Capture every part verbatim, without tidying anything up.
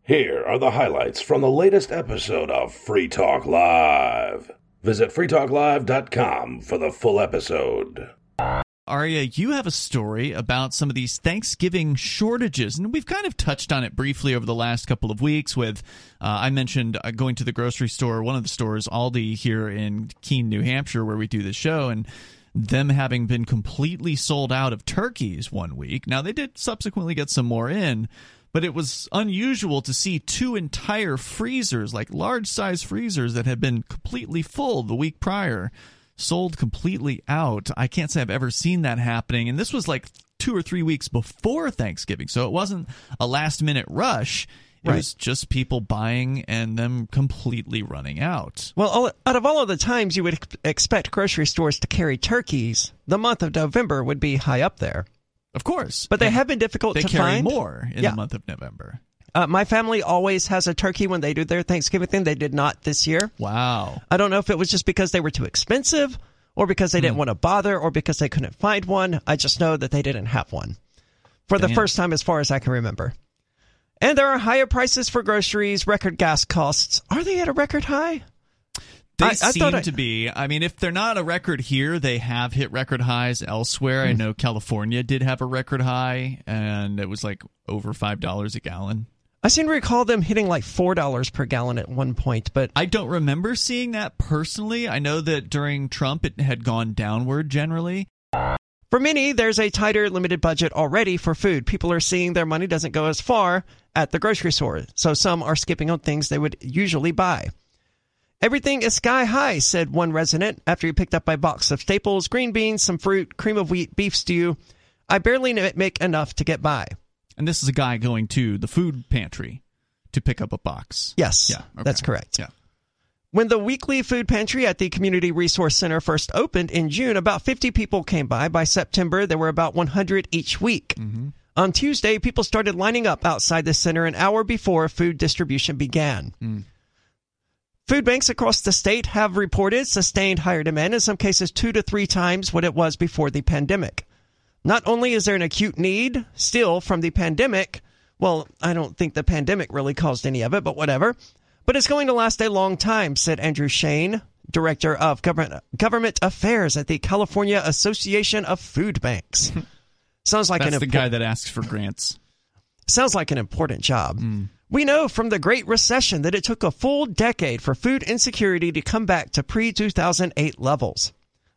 Here are the highlights from the latest episode of Free Talk Live. Visit free talk live dot com for the full episode. Aria, you have a story about some of these Thanksgiving shortages, and we've kind of touched on it briefly over the last couple of weeks with, uh, I mentioned uh, going to the grocery store, one of the stores, Aldi, here in Keene, New Hampshire, where we do the show, and them having been completely sold out of turkeys one week. Now, they did subsequently get some more in, but it was unusual to see two entire freezers, like large-size freezers that had been completely full the week prior, sold completely out. I can't say I've ever seen that happening. And this was like two or three weeks before Thanksgiving, so it wasn't a last-minute rush. It right. was just people buying and them completely running out. Well, all, out of all of the times you would expect grocery stores to carry turkeys, the month of November would be high up there. Of course. But they and have been difficult to find. They carry more in yeah. the month of November. Uh, my family always has a turkey when they do their Thanksgiving thing. They did not this year. Wow. I don't know if it was just because they were too expensive or because they didn't mm. want to bother or because they couldn't find one. I just know that they didn't have one for Damn. the first time as far as I can remember. And there are higher prices for groceries, record gas costs. Are they at a record high? They I, I seem I, to be. I mean, if they're not a record here, they have hit record highs elsewhere. Mm. I know California did have a record high, and it was like over five dollars a gallon. I seem to recall them hitting like four dollars per gallon at one point, but I don't remember seeing that personally. I know that during Trump, it had gone downward generally. For many, there's a tighter, limited budget already for food. People are seeing their money doesn't go as far at the grocery store, so some are skipping on things they would usually buy. Everything is sky high, said one resident after he picked up a box of staples, green beans, some fruit, cream of wheat, beef stew. I barely make enough to get by. And this is a guy going to the food pantry to pick up a box. Yes, yeah, okay. That's correct. Yeah. When the weekly food pantry at the Community Resource Center first opened in June, about fifty people came by. By September, there were about one hundred each week. Mm-hmm. On Tuesday, people started lining up outside the center an hour before food distribution began. Mm. Food banks across the state have reported sustained higher demand, in some cases two to three times what it was before the pandemic. Not only is there an acute need still from the pandemic, well, I don't think the pandemic really caused any of it, but whatever, but it's going to last a long time, said Andrew Shane, Director of Government, Government Affairs at the California Association of Food Banks. Sounds like That's an the impo- guy that asks for grants. Sounds like an important job. Mm. We know from the Great Recession that it took a full decade for food insecurity to come back to pre two thousand eight levels.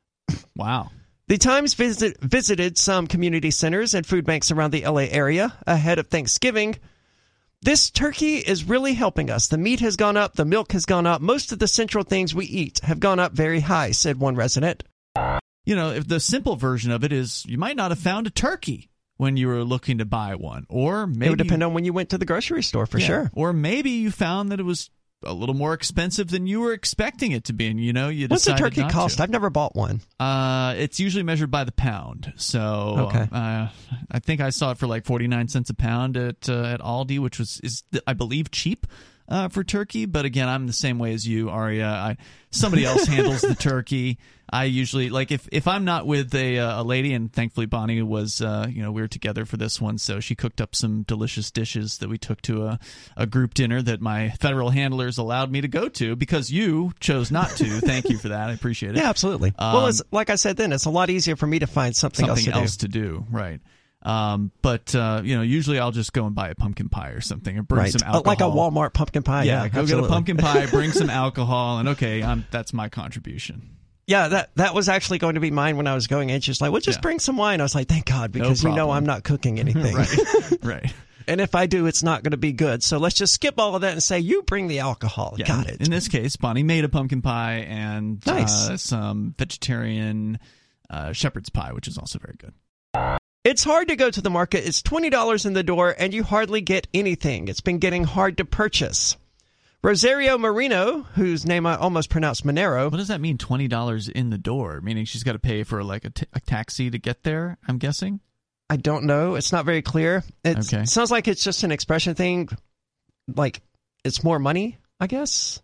Wow. The Times visit, visited some community centers and food banks around the L A area ahead of Thanksgiving. This turkey is really helping us. The meat has gone up, the milk has gone up. Most of the central things we eat have gone up very high, said one resident. You know, if the simple version of it is you might not have found a turkey when you were looking to buy one. Or maybe it would depend on when you went to the grocery store, for yeah, sure. Or maybe you found that it was a little more expensive than you were expecting it to be, and you know you What's decided a turkey not cost? to. I've never bought one. Uh, it's usually measured by the pound. So okay. uh, I think I saw it for like forty-nine cents a pound at uh, at Aldi, which was is I believe cheap uh, for turkey. But again, I'm the same way as you, Aria. I somebody else handles the turkey. I usually, like, if, if I'm not with a a lady, and thankfully Bonnie was, uh, you know, we were together for this one, so she cooked up some delicious dishes that we took to a, a group dinner that my federal handlers allowed me to go to because you chose not to. Thank you for that. I appreciate it. Yeah, absolutely. Um, well, it's, like I said then, it's a lot easier for me to find something, something else to else do. to do. Right. Um, but, uh, you know, usually I'll just go and buy a pumpkin pie or something and bring right. some alcohol. Like a Walmart pumpkin pie. Yeah, yeah go absolutely. get a pumpkin pie, bring some alcohol, and okay, I'm, that's my contribution. Yeah, that that was actually going to be mine when I was going in. She's like, well, just yeah. bring some wine. I was like, thank God, because no you know I'm not cooking anything. right, right. And if I do, it's not going to be good. So let's just skip all of that and say, you bring the alcohol. Yeah, Got it. In this case, Bonnie made a pumpkin pie and nice. uh, some vegetarian uh, shepherd's pie, which is also very good. It's hard to go to the market. It's twenty dollars in the door, and you hardly get anything. It's been getting hard to purchase. Rosario Marino, whose name I almost pronounced Monero. What does that mean, twenty dollars in the door? Meaning she's got to pay for like a, t- a taxi to get there, I'm guessing? I don't know. It's not very clear. It's, okay. It sounds like it's just an expression thing. Like, it's more money, I guess.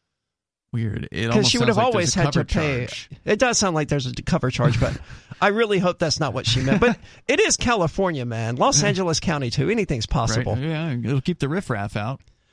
Weird. Because she would have like always had to pay. Charge. It does sound like there's a cover charge, but I really hope that's not what she meant. But it is California, man. Los Angeles County, too. Anything's possible. Right. Yeah, it'll keep the riffraff out.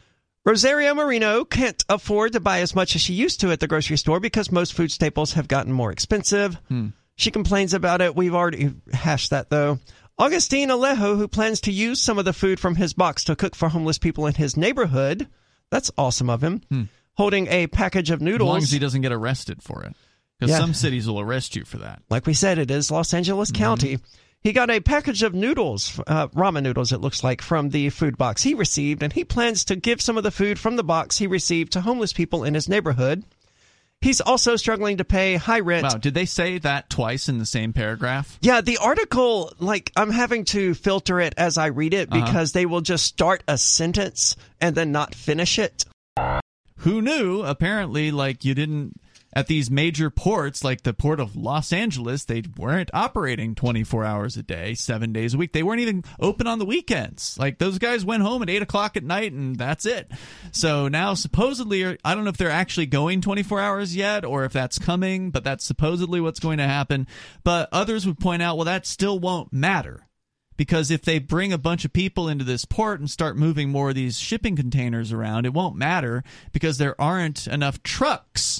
Rosario Marino can't afford to buy as much as she used to at the grocery store because most food staples have gotten more expensive. Hmm. She complains about it. We've already hashed that, though. Augustine Alejo, who plans to use some of the food from his box to cook for homeless people in his neighborhood. That's awesome of him. Hmm. Holding a package of noodles. As long as he doesn't get arrested for it. Because yeah. some cities will arrest you for that. Like we said, it is Los Angeles mm-hmm. County. He got a package of noodles, uh, ramen noodles, it looks like, from the food box he received, and he plans to give some of the food from the box he received to homeless people in his neighborhood. He's also struggling to pay high rent. Wow, did they say that twice in the same paragraph? Yeah, the article, like, I'm having to filter it as I read it because uh-huh. they will just start a sentence and then not finish it. Who knew? Apparently, like, you didn't... At these major ports, like the port of Los Angeles, they weren't operating twenty-four hours a day, seven days a week. They weren't even open on the weekends. Like, those guys went home at eight o'clock at night, and that's it. So now, supposedly, I don't know if they're actually going twenty-four hours yet or if that's coming, but that's supposedly what's going to happen. But others would point out, well, that still won't matter. Because if they bring a bunch of people into this port and start moving more of these shipping containers around, it won't matter because there aren't enough trucks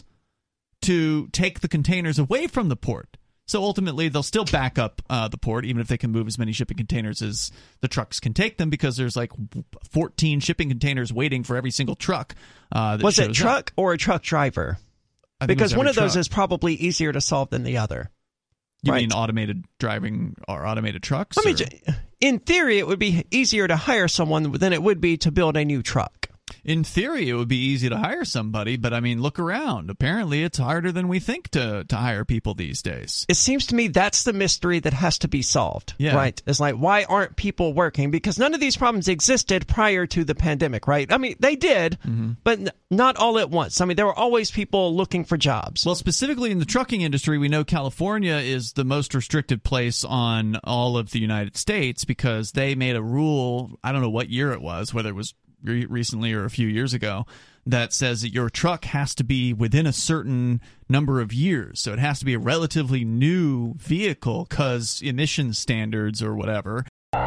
to take the containers away from the port. So ultimately, they'll still back up uh, the port, even if they can move as many shipping containers as the trucks can take them, because there's like fourteen shipping containers waiting for every single truck. Uh, that was it truck up. or a truck driver? Because one of truck. those is probably easier to solve than the other. You right. mean automated driving or automated trucks? I mean, in theory, it would be easier to hire someone than it would be to build a new truck. In theory, it would be easy to hire somebody, but I mean, look around. Apparently, it's harder than we think to, to hire people these days. It seems to me that's the mystery that has to be solved, yeah. right? It's like, why aren't people working? Because none of these problems existed prior to the pandemic, right? I mean, they did, mm-hmm. but n- not all at once. I mean, there were always people looking for jobs. Well, specifically in the trucking industry, we know California is the most restricted place on all of the United States because they made a rule, I don't know what year it was, whether it was recently or a few years ago, that says that your truck has to be within a certain number of years. So it has to be a relatively new vehicle because emissions standards or whatever.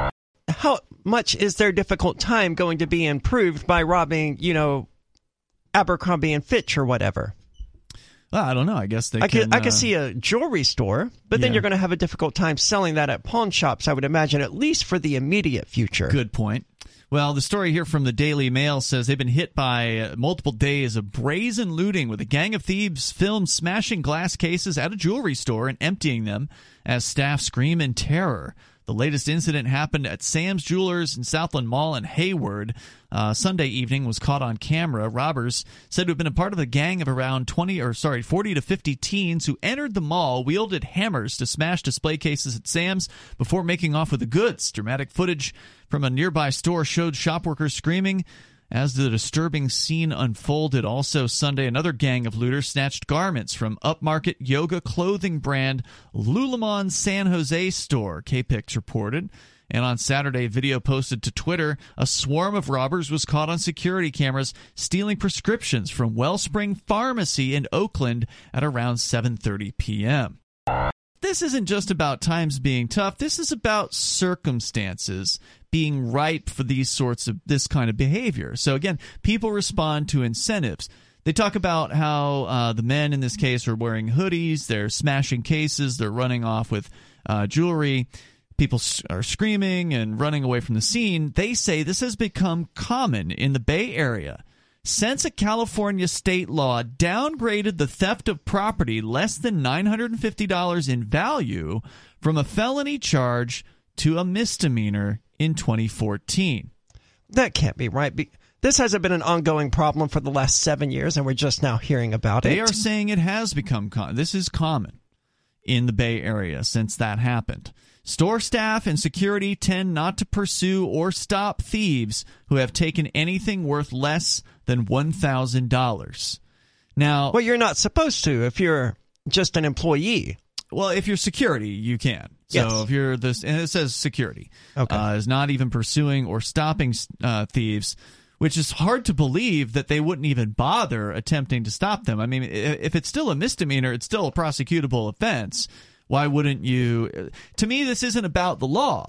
How much is their difficult time going to be improved by robbing, you know, Abercrombie and Fitch or whatever? Well, I don't know. I guess they I can... Could, I uh, could see a jewelry store, but then yeah. you're going to have a difficult time selling that at pawn shops, I would imagine, at least for the immediate future. Good point. Well, the story here from the Daily Mail says they've been hit by multiple days of brazen looting, with a gang of thieves filmed smashing glass cases at a jewelry store and emptying them as staff scream in terror. The latest incident happened at Sam's Jewelers in Southland Mall in Hayward. Uh, Sunday evening was caught on camera. Robbers said to have been a part of a gang of around twenty or sorry forty to fifty teens who entered the mall, wielded hammers to smash display cases at Sam's before making off with the goods. Dramatic footage from a nearby store showed shop workers screaming as the disturbing scene unfolded. Also Sunday, another gang of looters snatched garments from upmarket yoga clothing brand Lululemon San Jose store, K-Pix reported. And on Saturday, video posted to Twitter, a swarm of robbers was caught on security cameras stealing prescriptions from Wellspring Pharmacy in Oakland at around seven thirty p.m. This isn't just about times being tough. This is about circumstances being ripe for these sorts of this kind of behavior. So again, people respond to incentives. They talk about how uh, the men in this case are wearing hoodies, they're smashing cases, they're running off with uh, jewelry. People are screaming and running away from the scene. They say this has become common in the Bay Area since a California state law downgraded the theft of property less than nine hundred fifty dollars in value from a felony charge to a misdemeanor in twenty fourteen. That can't be right. This hasn't been an ongoing problem for the last seven years, and we're just now hearing about they it. They are saying it has become common. This is common in the Bay Area since that happened. Store staff and security tend not to pursue or stop thieves who have taken anything worth less than one thousand dollars. Now, well, you're not supposed to if you're just an employee. Well, if you're security, you can. So yes. if you're this, and it says security, okay. uh, is not even pursuing or stopping uh, thieves, which is hard to believe that they wouldn't even bother attempting to stop them. I mean, if it's still a misdemeanor, it's still a prosecutable offense. Why wouldn't you? To me, this isn't about the law.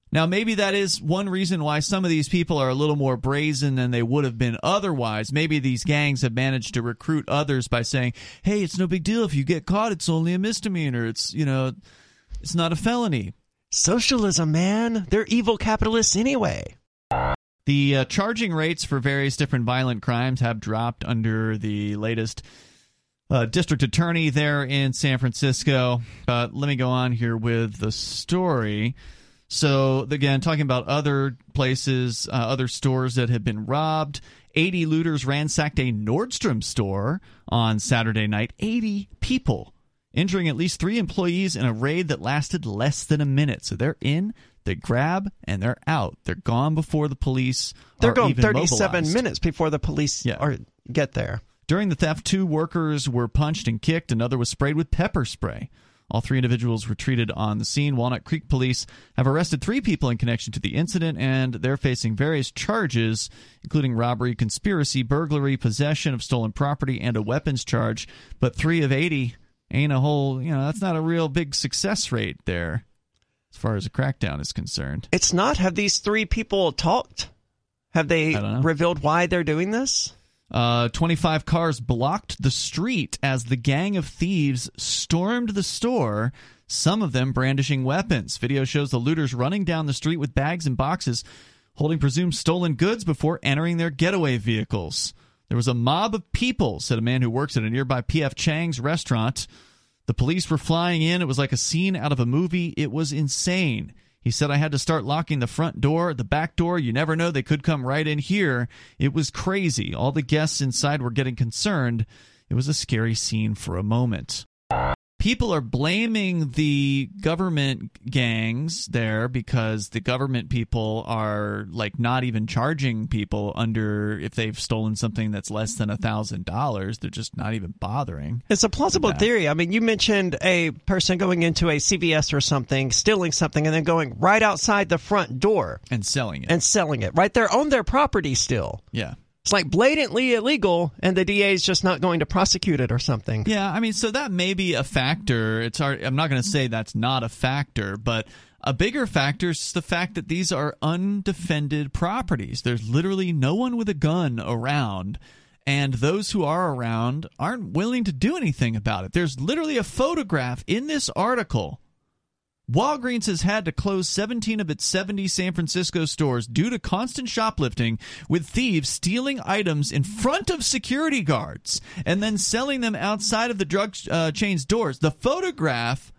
Now, maybe that is one reason why some of these people are a little more brazen than they would have been otherwise. Maybe these gangs have managed to recruit others by saying, hey, it's no big deal. If you get caught, it's only a misdemeanor. It's, you know, it's not a felony. Socialism, man. They're evil capitalists anyway. The uh, charging rates for various different violent crimes have dropped under the latest uh, district attorney there in San Francisco. But let me go on here with the story. So, again, talking about other places, uh, other stores that have been robbed. eighty looters ransacked a Nordstrom store on Saturday night. eighty people, injuring at least three employees in a raid that lasted less than a minute. So they're in, they grab, and they're out. They're gone before the police They're are going even thirty-seven mobilized. minutes before the police Yeah. are, get there. During the theft, two workers were punched and kicked. Another was sprayed with pepper spray. All three individuals were treated on the scene. Walnut Creek police have arrested three people in connection to the incident, and they're facing various charges, including robbery, conspiracy, burglary, possession of stolen property, and a weapons charge. But three of eighty ain't a whole, you know, that's not a real big success rate there as far as a crackdown is concerned. It's not. Have these three people talked? Have they I don't know. revealed why they're doing this? Uh, twenty-five cars blocked the street as the gang of thieves stormed the store, some of them brandishing weapons. Video shows the looters running down the street with bags and boxes, holding presumed stolen goods before entering their getaway vehicles. There was a mob of people, said a man who works at a nearby P F Chang's restaurant. The police were flying in. It was like a scene out of a movie. It was insane. He said, I had to start locking the front door, the back door. You never know. They could come right in here. It was crazy. All the guests inside were getting concerned. It was a scary scene for a moment. People are blaming the government gangs there because the government people are like not even charging people under if they've stolen something that's less than a thousand dollars. They're just not even bothering. It's a plausible that. theory. I mean, you mentioned a person going into a C V S or something, stealing something, and then going right outside the front door And selling it. and selling it right there on their property still. Yeah. It's like blatantly illegal, and the D A is just not going to prosecute it or something. Yeah, I mean, so that may be a factor. It's hard, I'm not going to say that's not a factor, but a bigger factor is the fact that these are undefended properties. There's literally no one with a gun around, and those who are around aren't willing to do anything about it. There's literally a photograph in this article. Walgreens has had to close seventeen of its seventy San Francisco stores due to constant shoplifting, with thieves stealing items in front of security guards and then selling them outside of the drug uh, chain's doors. The photograph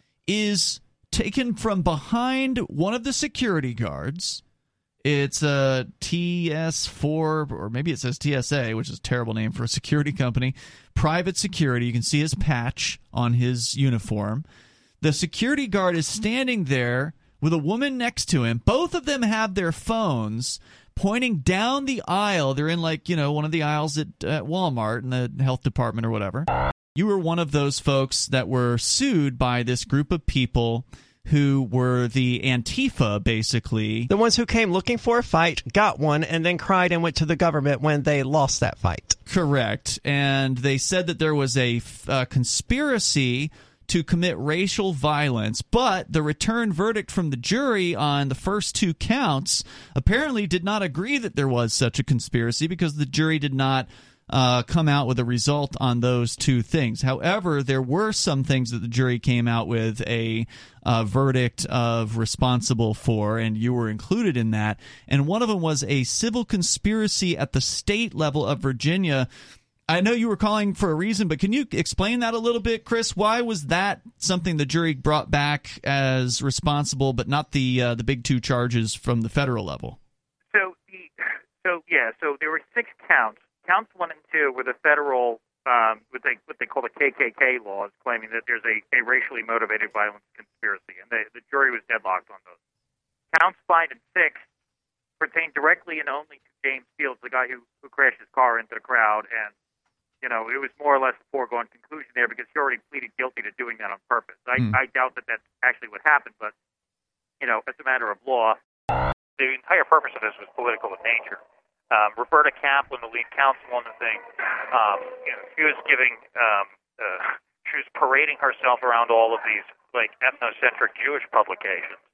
is taken from behind one of the security guards. It's a T S four, or maybe it says T S A, which is a terrible name for a security company. Private security. You can see his patch on his uniform. The security guard is standing there with a woman next to him. Both of them have their phones pointing down the aisle. They're in, like, you know, one of the aisles at, at Walmart in the health department or whatever. You were one of those folks that were sued by this group of people who were the Antifa, basically. The ones who came looking for a fight, got one, and then cried and went to the government when they lost that fight. Correct. And they said that there was a uh, conspiracy to commit racial violence, but the return verdict from the jury on the first two counts apparently did not agree that there was such a conspiracy because the jury did not uh, come out with a result on those two things. However, there were some things that the jury came out with a uh, verdict of responsible for, and you were included in that. And one of them was a civil conspiracy at the state level of Virginia. I know you were calling for a reason, but can you explain that a little bit, Chris? Why was that something the jury brought back as responsible, but not the uh, the big two charges from the federal level? So, the, so yeah, so there were six counts. Counts one and two were the federal, um, what they what they call the K K K laws, claiming that there's a, a racially motivated violence conspiracy, and the, the jury was deadlocked on those. Counts five and six pertain directly and only to James Fields, the guy who, who crashed his car into the crowd, and you know, it was more or less a foregone conclusion there because he already pleaded guilty to doing that on purpose. I, Mm. I doubt that that's actually what happened, but, you know, as a matter of law, the entire purpose of this was political in nature. Um, Roberta Kaplan, the lead counsel on the thing, um, you know, she was giving, um, uh, she was parading herself around all of these, like, ethnocentric Jewish publications,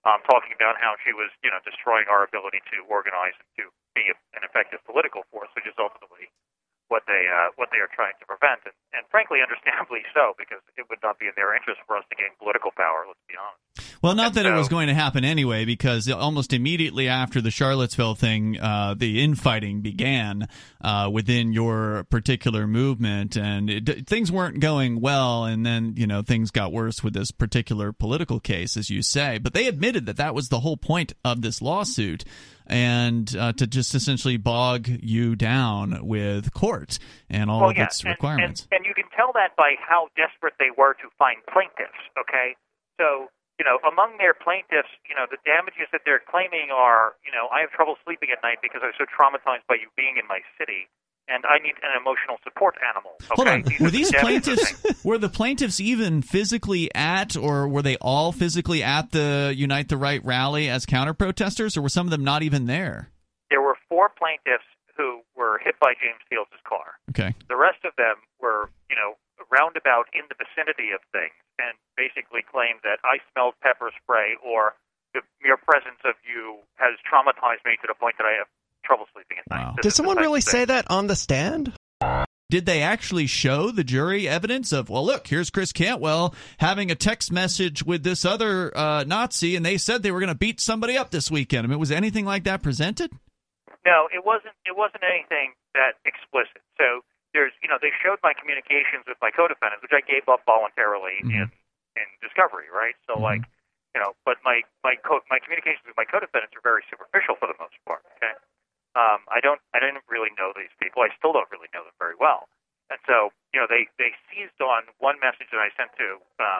um, talking about how she was, you know, destroying our ability to organize and to be an effective political force, which is ultimately what they uh, what they are trying to prevent, and, and frankly, understandably so, because it would not be in their interest for us to gain political power. Let's be honest. Well, not and that so, it was going to happen anyway, because almost immediately after the Charlottesville thing, uh, the infighting began uh, within your particular movement, and it, things weren't going well. And then, you know, things got worse with this particular political case, as you say. But they admitted that that was the whole point of this lawsuit, and uh, to just essentially bog you down with court and all well, of yeah, its and, requirements. And, and you can tell that by how desperate they were to find plaintiffs, okay? So, you know, among their plaintiffs, you know, the damages that they're claiming are, you know, I have trouble sleeping at night because I was so traumatized by you being in my city, and I need an emotional support animal. Okay? Hold on. These were are the these damages plaintiffs, were the plaintiffs even physically at, or were they all physically at the Unite the Right rally as counter-protesters, or were some of them not even there? There were four plaintiffs who were hit by James Fields' car. Okay. The rest of them were, you know, roundabout in the vicinity of things, and basically claimed that I smelled pepper spray, or the mere presence of you has traumatized me to the point that I have trouble sleeping at night. Wow. This Did is the someone type really of thing. say that on the stand? Did they actually show the jury evidence of, well, look, here's Chris Cantwell having a text message with this other uh, Nazi, and they said they were going to beat somebody up this weekend? I mean, was anything like that presented? No, it wasn't. It wasn't anything that explicit. So there's, you know, they showed my communications with my co-defendants, which I gave up voluntarily Mm-hmm. in in discovery, right? So Mm-hmm. like, you know, but my my co- my communications with my co-defendants are very superficial for the most part. Okay, um, I don't I didn't really know these people. I still don't really know them very well, and so you know, they they seized on one message that I sent to um,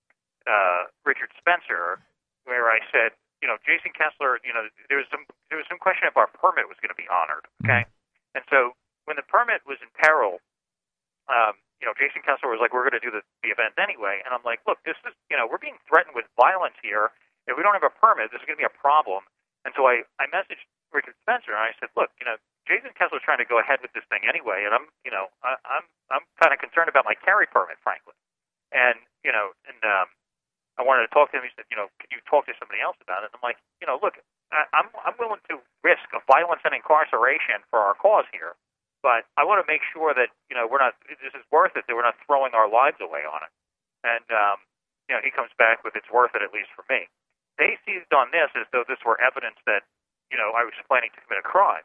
uh, Richard Spencer, where I said, you know, Jason Kessler, you know, there was some there was some question if our permit was going to be honored. Okay, mm-hmm. And so when the permit was in peril, um, you know, Jason Kessler was like, we're going to do the, the event anyway. And I'm like, look, this is, you know, we're being threatened with violence here. If we don't have a permit, this is going to be a problem. And so I, I messaged Richard Spencer, and I said, look, you know, Jason Kessler's trying to go ahead with this thing anyway, and I'm, you know, I, I'm I'm kind of concerned about my carry permit, frankly. And, you know, and um, I wanted to talk to him. He said, you know, could you talk to somebody else about it? And I'm like, you know, look, I, I'm I'm willing to risk a violence and incarceration for our cause here. But I want to make sure that, you know, we're not, this is worth it, that we're not throwing our lives away on it. And, um, you know, he comes back with, it's worth it, at least for me. They seized on this as though this were evidence that, you know, I was planning to commit a crime.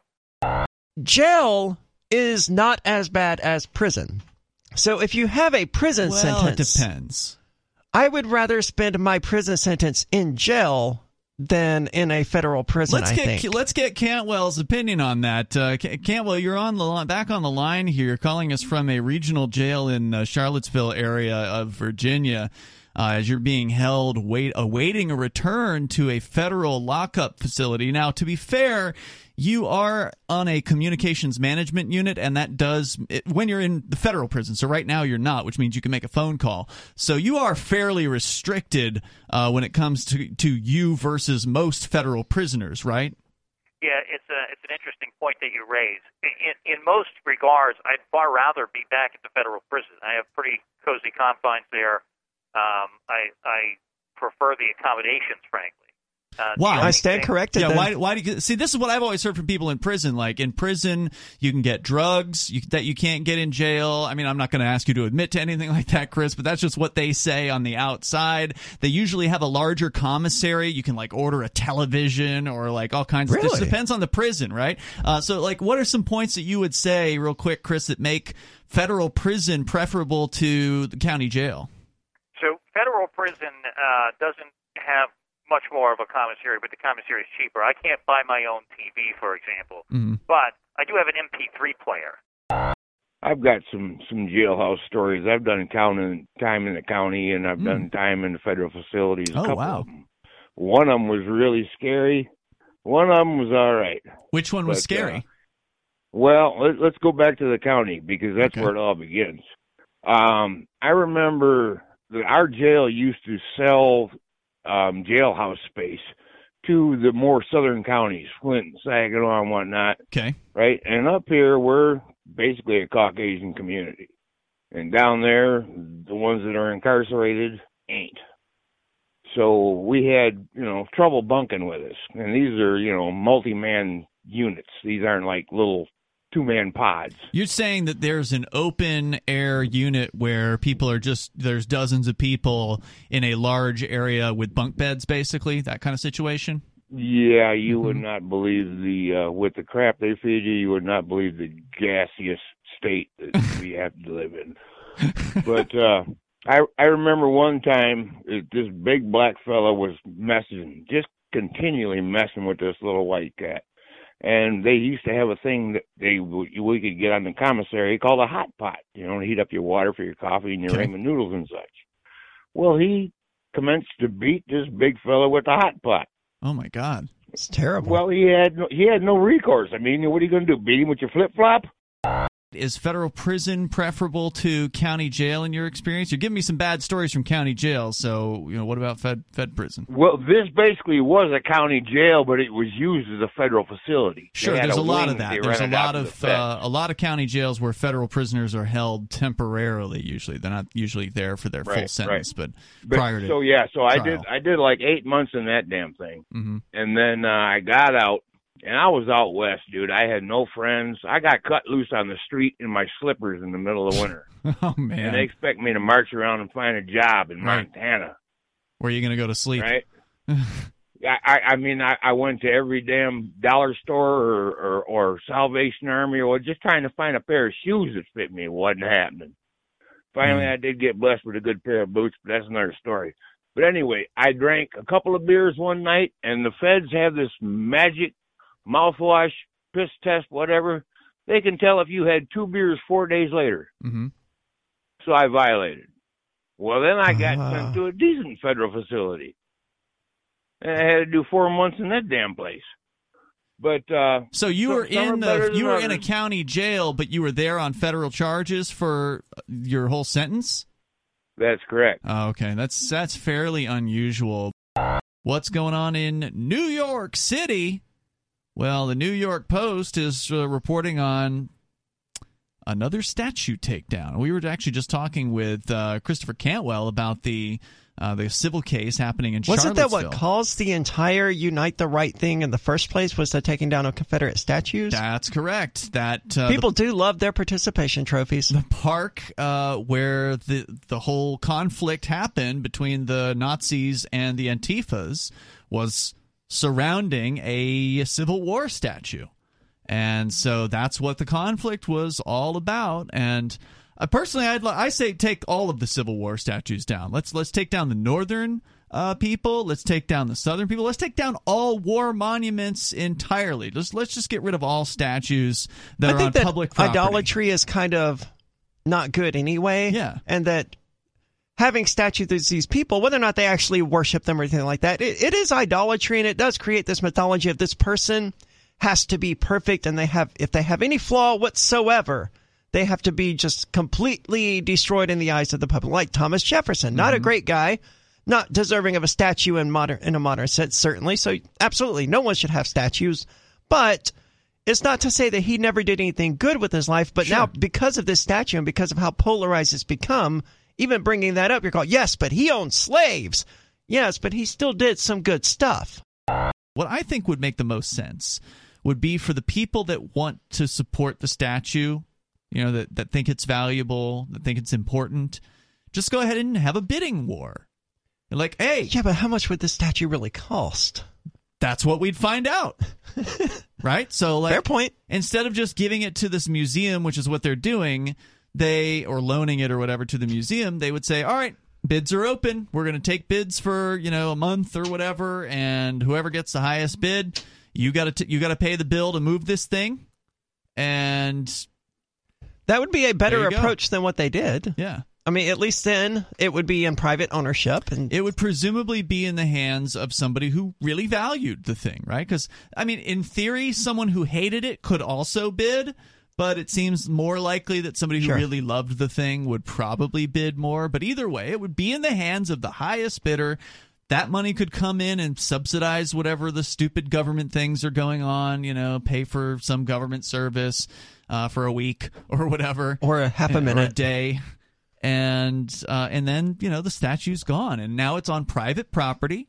Jail is not as bad as prison. So if you have a prison well, sentence, it depends. I would rather spend my prison sentence in jail than in a federal prison. Let's I get think. let's get Cantwell's opinion on that. Uh, Cantwell, you're on the line, back on the line here, calling us from a regional jail in uh, Charlottesville area of Virginia. Uh, as you're being held, wait, awaiting a return to a federal lockup facility. Now, to be fair, you are on a communications management unit, and that does it, when you're in the federal prison. So right now you're not, which means you can make a phone call. So you are fairly restricted uh, when it comes to to you versus most federal prisoners, right? Yeah, it's a it's an interesting point that you raise. In in most regards, I'd far rather be back at the federal prison. I have pretty cozy confines there. Um, I I prefer the accommodations, frankly. Uh, why? I stand thing, corrected. Yeah, then. why? Why do you see? This is what I've always heard from people in prison. Like in prison, you can get drugs you, that you can't get in jail. I mean, I'm not going to ask you to admit to anything like that, Chris, but that's just what they say on the outside. They usually have a larger commissary. You can like order a television or like all kinds. Really? Of This depends on the prison, right? Uh, so, like, what are some points that you would say, real quick, Chris, that make federal prison preferable to the county jail? So federal prison uh, doesn't have much more of a commissary, but the commissary is cheaper. I can't buy my own T V, for example, mm-hmm. but I do have an M P three player. I've got some, some jailhouse stories. I've done counting, time in the county, and I've mm. done time in the federal facilities. A oh, couple wow. of them. One of them was really scary. One of them was all right. Which one was but, scary? Uh, well, let, let's go back to the county, because that's okay. where it all begins. Um, I remember that our jail used to sell Um, jailhouse space to the more southern counties, Flint, Saginaw, and whatnot. Okay. Right? And up here, we're basically a Caucasian community. And down there, the ones that are incarcerated ain't. So we had, you know, trouble bunking with us. And these are, you know, multi-man units. These aren't like little two-man pods. You're saying that there's an open-air unit where people are just, there's dozens of people in a large area with bunk beds, basically, that kind of situation? Yeah, you mm-hmm. would not believe the, uh, with the crap they feed you, you would not believe the gaseous state that we have to live in. But, uh, I I remember one time this big black fella was messing, just continually messing with this little white cat, and they used to have a thing that they we could get on the commissary called a hot pot. You know, heat up your water for your coffee and your okay. ramen noodles and such. Well, he commenced to beat this big fella with the hot pot. Oh my God, it's terrible. Well, he had no, he had no recourse. I mean, what are you going to do? Beat him with your flip flop? Is federal prison preferable to county jail in your experience? You're giving me some bad stories from county jail, so you know what about fed fed prison? Well, this basically was a county jail, but it was used as a federal facility. Sure, there's a, a lot of that. There's a lot of the uh, a lot of county jails where federal prisoners are held temporarily. Usually, they're not usually there for their right, full sentence, right. but, but prior to so yeah, so trial. I did I did like eight months in that damn thing, mm-hmm. and then uh, I got out. And I was out west, dude. I had no friends. I got cut loose on the street in my slippers in the middle of winter. Oh, man. And they expect me to march around and find a job in right. Montana. Where are you going to go to sleep? Right? I, I mean, I, I went to every damn dollar store or, or, or Salvation Army or just trying to find a pair of shoes that fit me. It wasn't happening. Finally, mm. I did get blessed with a good pair of boots, but that's another story. But anyway, I drank a couple of beers one night, and the feds have this magic mouthwash, piss test, whatever. They can tell if you had two beers four days later. Mm-hmm. So I violated. Well, then I got uh. sent to a decent federal facility. And I had to do four months in that damn place. But uh, so you some, were in the you were others. in a county jail, but you were there on federal charges for your whole sentence? That's correct. Oh, okay, that's that's fairly unusual. What's going on in New York City? Well, the New York Post is uh, reporting on another statue takedown. We were actually just talking with uh, Christopher Cantwell about the uh, the civil case happening in Wasn't Charlottesville. that what caused the entire Unite the Right thing in the first place, was the taking down of Confederate statues? That's correct. That uh, People the, do love their participation trophies. The park uh, where the, the whole conflict happened between the Nazis and the Antifas was surrounding a Civil War statue. And so that's what the conflict was all about. And uh, personally, I'd I say take all of the Civil War statues down. Let's let's take down the northern uh, people. Let's take down the southern people. Let's take down all war monuments entirely. Let's let's just get rid of all statues that I are think on that public property. Idolatry is kind of not good anyway. Yeah, and that having statues of these people, whether or not they actually worship them or anything like that, it, it is idolatry, and it does create this mythology of this person has to be perfect, and they have, if they have any flaw whatsoever, they have to be just completely destroyed in the eyes of the public. Like Thomas Jefferson, not mm-hmm. a great guy, not deserving of a statue in modern in a modern sense, certainly. So absolutely, no one should have statues, but it's not to say that he never did anything good with his life. But sure. now, because of this statue and because of how polarized it's become, even bringing that up, you're called, yes, but he owned slaves. Yes, but he still did some good stuff. What I think would make the most sense would be for the people that want to support the statue, you know, that, that think it's valuable, that think it's important, just go ahead and have a bidding war. You're like, hey. Yeah, but how much would this statue really cost? That's what we'd find out. Right? So, like, fair point. Instead of just giving it to this museum, which is what they're doing, they, or loaning it or whatever to the museum, they would say, all right, bids are open. We're going to take bids for, you know, a month or whatever, and whoever gets the highest bid, you got to you got to pay the bill to move this thing. And that would be a better approach go. than what they did. Yeah. I mean, at least then it would be in private ownership, and it would presumably be in the hands of somebody who really valued the thing, right? Because, I mean, in theory, someone who hated it could also bid, but it seems more likely that somebody who sure. really loved the thing would probably bid more. But either way, it would be in the hands of the highest bidder. That money could come in and subsidize whatever the stupid government things are going on, you know, pay for some government service uh, for a week or whatever. Or a half a minute. Or a day. And uh, and then, you know, the statue's gone. And now it's on private property.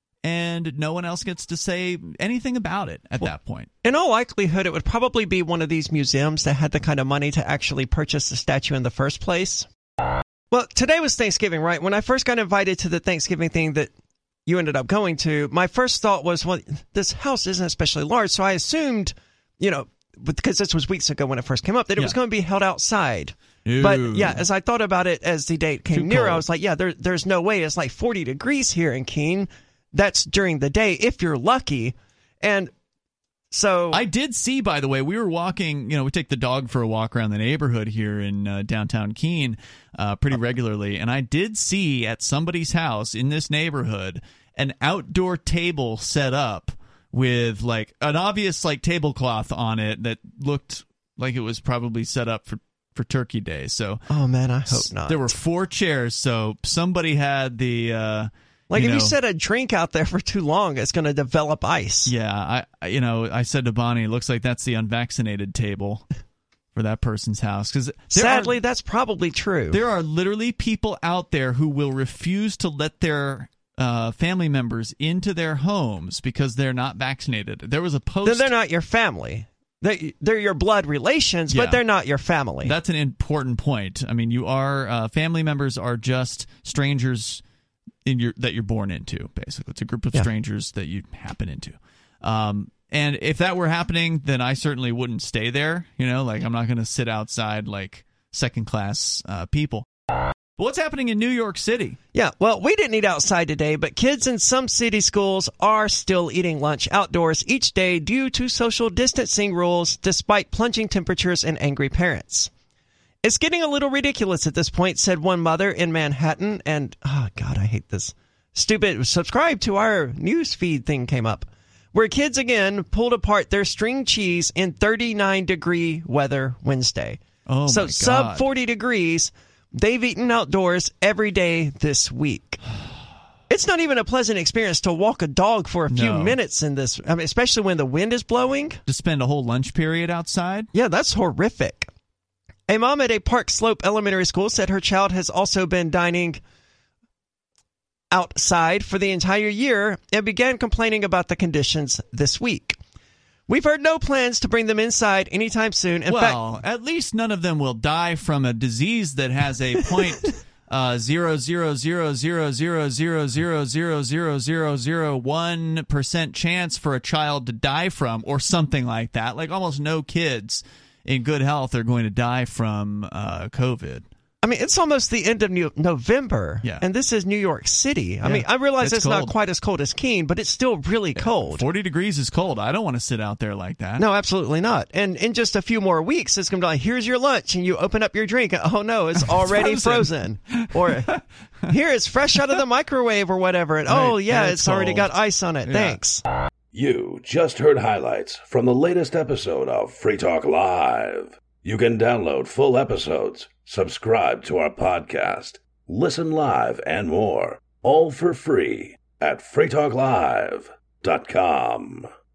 And no one else gets to say anything about it at well, that point. In all likelihood, it would probably be one of these museums that had the kind of money to actually purchase the statue in the first place. Well, today was Thanksgiving, right? When I first got invited to the Thanksgiving thing that you ended up going to, my first thought was, well, this house isn't especially large. So I assumed, you know, because this was weeks ago when it first came up, that it yeah. was going to be held outside. Ew. But yeah, as I thought about it as the date came Too nearer, cold. I was like, yeah, there, there's no way. It's like forty degrees here in Keene. That's during the day, if you're lucky. And so I did see, by the way, we were walking, you know, we take the dog for a walk around the neighborhood here in uh, downtown Keene uh, pretty regularly. And I did see at somebody's house in this neighborhood an outdoor table set up with like an obvious like tablecloth on it that looked like it was probably set up for, for Turkey Day. So, oh man, I hope not. There were four chairs. So somebody had the, uh, Like, you if know, you set a drink out there for too long, it's going to develop ice. Yeah, I, you know, I said to Bonnie, it looks like that's the unvaccinated table for that person's house. Because sadly, are, that's probably true. There are literally people out there who will refuse to let their uh, family members into their homes because they're not vaccinated. There was a post. Then they're not your family. They, they're your blood relations, yeah. but they're not your family. That's an important point. I mean, you are uh, family members are just strangers in your that you're born into, basically. It's a group of yeah. strangers that you happen into. Um, and if that were happening, then I certainly wouldn't stay there. You know, like I'm not going to sit outside like second-class uh, people. But what's happening in New York City? Yeah, well, we didn't eat outside today, but kids in some city schools are still eating lunch outdoors each day due to social distancing rules, despite plunging temperatures and angry parents. It's getting a little ridiculous at this point, said one mother in Manhattan. And, oh, God, I hate this. Stupid. Subscribe to our news feed thing came up. Where kids, again, pulled apart their string cheese in thirty-nine degree weather Wednesday. Oh, so my God. sub forty degrees. They've eaten outdoors every day this week. It's not even a pleasant experience to walk a dog for a few no. minutes in this, I mean, especially when the wind is blowing. To spend a whole lunch period outside? Yeah, that's horrific. A mom at a Park Slope Elementary School said her child has also been dining outside for the entire year and began complaining about the conditions this week. We've heard no plans to bring them inside anytime soon. In well, fact, at least none of them will die from a disease that has a point uh, zero zero zero zero zero zero zero zero zero zero zero one percent chance for a child to die from, or something like that. Like almost no kids in good health are going to die from uh, COVID. I mean, it's almost the end of New- November, yeah. and this is New York City. I yeah. mean, I realize it's it's cold. not quite as cold as Keene, but it's still really yeah. cold. forty degrees is cold. I don't want to sit out there like that. No, absolutely not. And in just a few more weeks, it's going to be like, here's your lunch, and you open up your drink. Oh, no, it's already it's frozen. frozen. Or here, it's fresh out of the microwave or whatever. And right. oh, yeah, yeah it's, it's already cold. got ice on it. Yeah. Thanks. You just heard highlights from the latest episode of Free Talk Live. You can download full episodes, subscribe to our podcast, listen live, and more, all for free at free talk live dot com.